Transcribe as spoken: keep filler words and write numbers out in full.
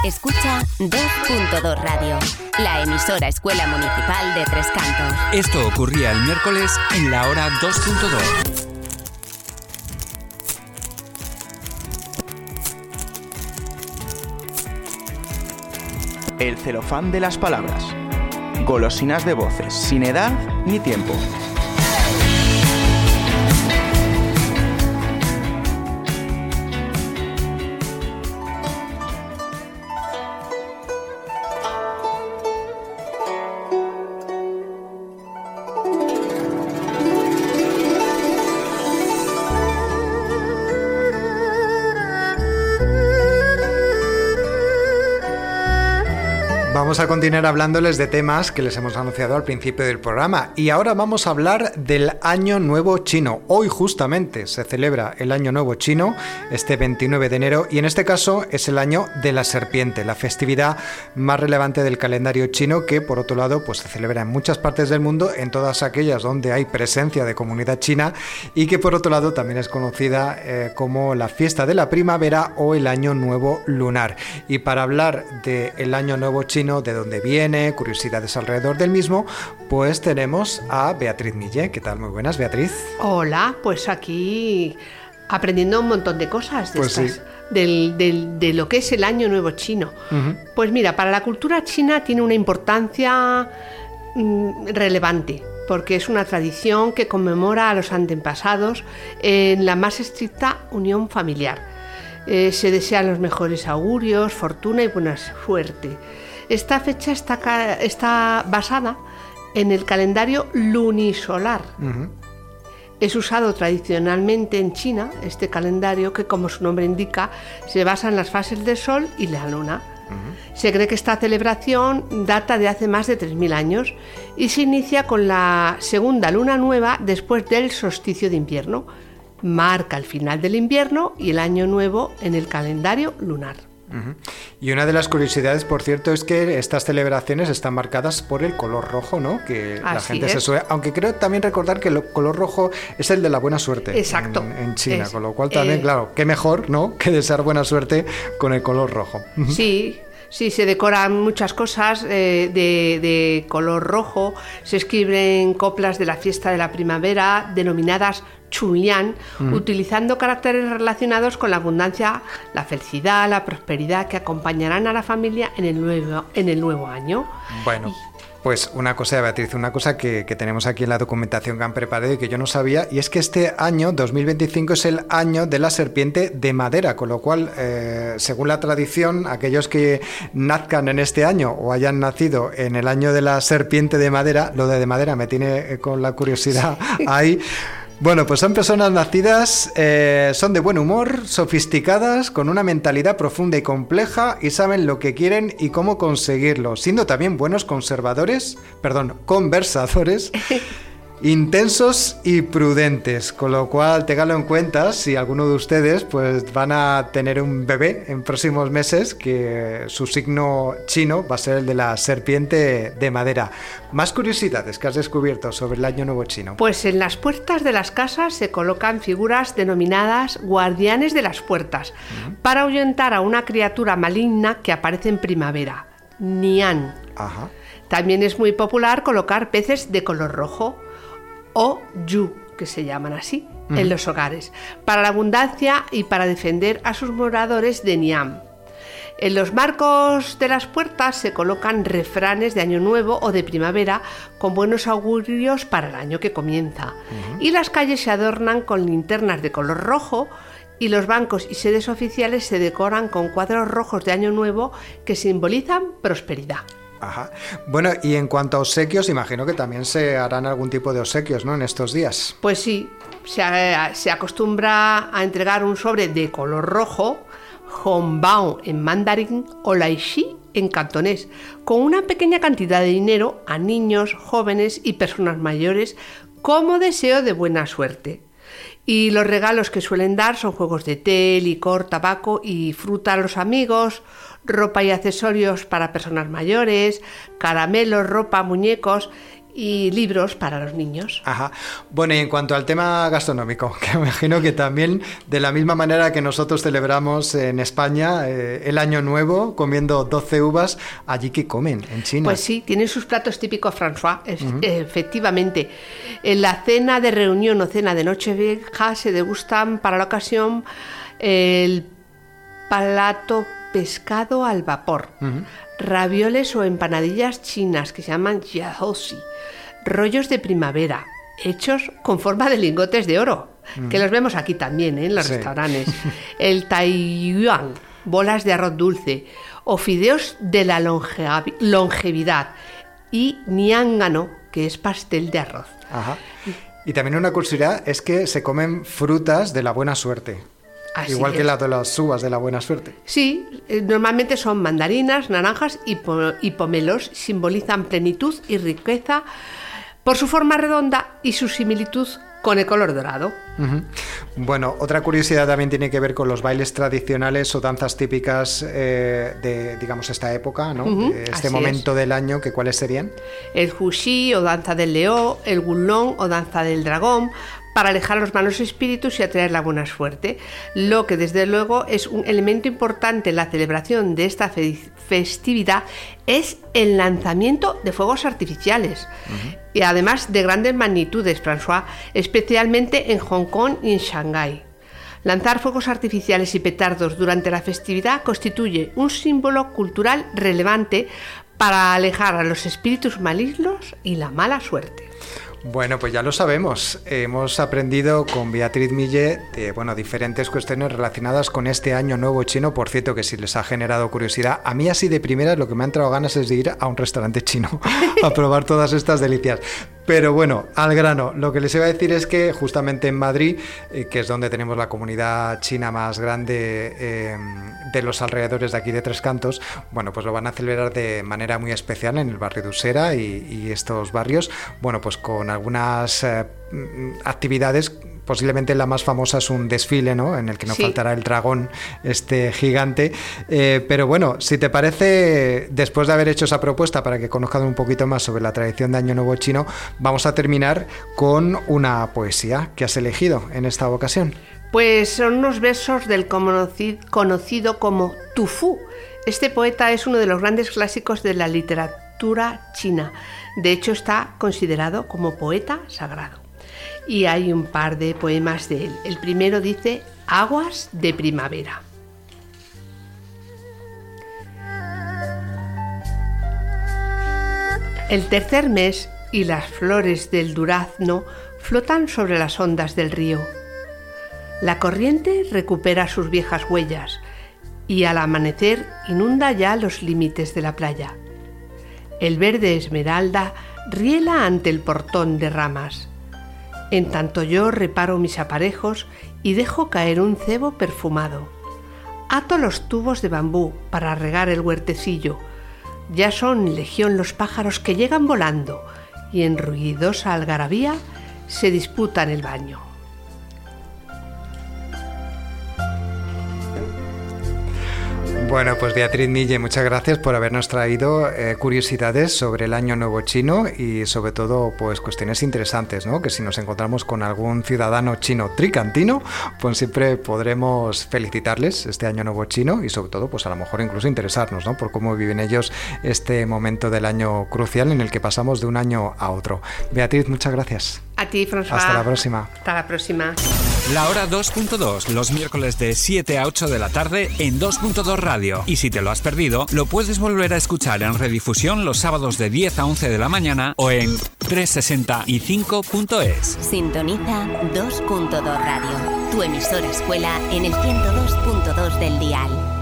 Escucha dos punto dos Radio, la emisora Escuela Municipal de Tres Cantos. Esto ocurría el miércoles en la hora dos punto dos. El celofán de las palabras. Golosinas de voces, sin edad ni tiempo. Vamos a continuar hablándoles de temas que les hemos anunciado al principio del programa y ahora vamos a hablar del Año Nuevo Chino. Hoy justamente se celebra el Año Nuevo Chino, este veintinueve de enero, y en este caso es el Año de la Serpiente, la festividad más relevante del calendario chino que, por otro lado, pues se celebra en muchas partes del mundo, en todas aquellas donde hay presencia de comunidad china y que, por otro lado, también es conocida eh, como la Fiesta de la Primavera o el Año Nuevo Lunar. Y para hablar del Año Nuevo Chino, de dónde viene, curiosidades alrededor del mismo, pues tenemos a Beatriz Mille. ¿Qué tal? Muy buenas, Beatriz. Hola, pues aquí aprendiendo un montón de cosas de, pues estas, sí. del, del, de lo que es el Año Nuevo Chino. Uh-huh. Pues mira, para la cultura china tiene una importancia mmm, relevante, porque es una tradición que conmemora a los antepasados en la más estricta unión familiar. Eh, se desean los mejores augurios, fortuna y buena suerte. Esta fecha está, está basada en el calendario lunisolar. Uh-huh. Es usado tradicionalmente en China, este calendario que, como su nombre indica, se basa en las fases del Sol y la Luna. Uh-huh. Se cree que esta celebración data de hace más de tres mil años y se inicia con la segunda luna nueva después del solsticio de invierno. Marca el final del invierno y el año nuevo en el calendario lunar. Uh-huh. Y una de las curiosidades, por cierto, es que estas celebraciones están marcadas por el color rojo, ¿no? Que Así la gente es. se suele... Aunque creo también recordar que el color rojo es el de la buena suerte. Exacto. En, en China, es, con lo cual también, eh... claro, qué mejor, ¿no? Que desear buena suerte con el color rojo. Sí. Sí, se decoran muchas cosas eh, de, de color rojo, se escriben coplas de la fiesta de la primavera denominadas Chulian, mm. utilizando caracteres relacionados con la abundancia, la felicidad, la prosperidad que acompañarán a la familia en el nuevo, en el nuevo año. Bueno. Pues una cosa, Beatriz, una cosa que, que tenemos aquí en la documentación que han preparado y que yo no sabía, y es que este año, dos mil veinticinco, es el año de la serpiente de madera, con lo cual, eh, según la tradición, aquellos que nazcan en este año o hayan nacido en el año de la serpiente de madera, lo de, de madera me tiene con la curiosidad ahí. Bueno, pues son personas nacidas, eh, son de buen humor, sofisticadas, con una mentalidad profunda y compleja y saben lo que quieren y cómo conseguirlo, siendo también buenos conservadores, perdón, conversadores, intensos y prudentes, con lo cual téngalo en cuenta si alguno de ustedes pues van a tener un bebé en próximos meses, que su signo chino va a ser el de la serpiente de madera. Más curiosidades que has descubierto sobre el Año Nuevo Chino. Pues en las puertas de las casas se colocan figuras denominadas guardianes de las puertas, uh-huh. para ahuyentar a una criatura maligna que aparece en primavera, Nian. Ajá. También es muy popular colocar peces de color rojo, o yu, que se llaman así, uh-huh. en los hogares, para la abundancia y para defender a sus moradores de Niam. En los marcos de las puertas se colocan refranes de Año Nuevo o de primavera con buenos augurios para el año que comienza. Uh-huh. Y las calles se adornan con linternas de color rojo y los bancos y sedes oficiales se decoran con cuadros rojos de Año Nuevo que simbolizan prosperidad. Ajá. Bueno, y en cuanto a obsequios, imagino que también se harán algún tipo de obsequios, ¿no?, en estos días. Pues sí, se, se acostumbra a entregar un sobre de color rojo, hongbao en mandarín o laishi en cantonés, con una pequeña cantidad de dinero a niños, jóvenes y personas mayores como deseo de buena suerte. Y los regalos que suelen dar son juegos de té, licor, tabaco y fruta a los amigos, ropa y accesorios para personas mayores, caramelos, ropa, muñecos y libros para los niños. Ajá. Bueno, y en cuanto al tema gastronómico, que me imagino que también, de la misma manera que nosotros celebramos en España eh, el Año Nuevo comiendo doce uvas, allí ¿qué comen en China? Pues sí, tienen sus platos típicos, François, es, uh-huh. efectivamente. En la cena de reunión o cena de Nochevieja se degustan para la ocasión el plato pescado al vapor, uh-huh. ravioles o empanadillas chinas que se llaman jiaozi, rollos de primavera hechos con forma de lingotes de oro, uh-huh. que los vemos aquí también, ¿eh? En los sí. restaurantes, el taiyuan, bolas de arroz dulce o fideos de la longe- longevidad y niángano, que es pastel de arroz. Ajá. Y también una curiosidad es que se comen frutas de la buena suerte. Así Igual es. que las de las uvas de la buena suerte. Sí, normalmente son mandarinas, naranjas y, po- y pomelos. Simbolizan plenitud y riqueza por su forma redonda y su similitud con el color dorado. Uh-huh. Bueno, otra curiosidad también tiene que ver con los bailes tradicionales o danzas típicas eh, de, digamos, esta época, ¿no? Uh-huh. De este Así momento es. del año, que ¿cuáles serían? El Wuxi o danza del león, el Wulong o danza del dragón, para alejar los malos espíritus y atraer la buena suerte, lo que desde luego es un elemento importante en la celebración de esta fe- festividad es el lanzamiento de fuegos artificiales, uh-huh. y además de grandes magnitudes, François, especialmente en Hong Kong y en Shanghái. Lanzar fuegos artificiales y petardos durante la festividad constituye un símbolo cultural relevante para alejar a los espíritus malignos y la mala suerte. Bueno, pues ya lo sabemos. Hemos aprendido con Beatriz Millet de, bueno, diferentes cuestiones relacionadas con este Año Nuevo Chino. Por cierto, que si les ha generado curiosidad, a mí así de primeras lo que me ha entrado ganas es de ir a un restaurante chino a probar todas estas delicias. Pero bueno, al grano, lo que les iba a decir es que justamente en Madrid, eh, que es donde tenemos la comunidad china más grande eh, de los alrededores de aquí de Tres Cantos, bueno, pues lo van a celebrar de manera muy especial en el barrio de Usera y, y estos barrios, bueno, pues con algunas eh, actividades. Posiblemente la más famosa es un desfile, ¿no? En el que no sí. faltará el dragón este gigante. Eh, pero bueno, si te parece, después de haber hecho esa propuesta para que conozcan un poquito más sobre la tradición de Año Nuevo Chino, vamos a terminar con una poesía que has elegido en esta ocasión. Pues son unos versos del conocido como Tu Fu. Este poeta es uno de los grandes clásicos de la literatura china. De hecho, está considerado como poeta sagrado. Y hay un par de poemas de él. El primero dice Aguas de primavera. El tercer mes y las flores del durazno flotan sobre las ondas del río. La corriente recupera sus viejas huellas y al amanecer inunda ya los límites de la playa. El verde esmeralda riela ante el portón de ramas. En tanto yo reparo mis aparejos y dejo caer un cebo perfumado. Ato los tubos de bambú para regar el huertecillo. Ya son legión los pájaros que llegan volando y en ruidosa algarabía se disputan el baño. Bueno, pues Beatriz Millet, muchas gracias por habernos traído eh, curiosidades sobre el Año Nuevo Chino y sobre todo pues cuestiones interesantes, ¿no? Que si nos encontramos con algún ciudadano chino tricantino, pues siempre podremos felicitarles este Año Nuevo Chino y sobre todo pues a lo mejor incluso interesarnos, ¿no? Por cómo viven ellos este momento del año crucial en el que pasamos de un año a otro. Beatriz, muchas gracias. A ti, François. Hasta la próxima. Hasta la próxima. La hora dos punto dos, los miércoles de siete a ocho de la tarde en dos punto dos Radio. Y si te lo has perdido, lo puedes volver a escuchar en redifusión los sábados de diez a once de la mañana o en trescientos sesenta y cinco punto es. Sintoniza dos punto dos Radio, tu emisora escuela en el ciento dos punto dos del dial.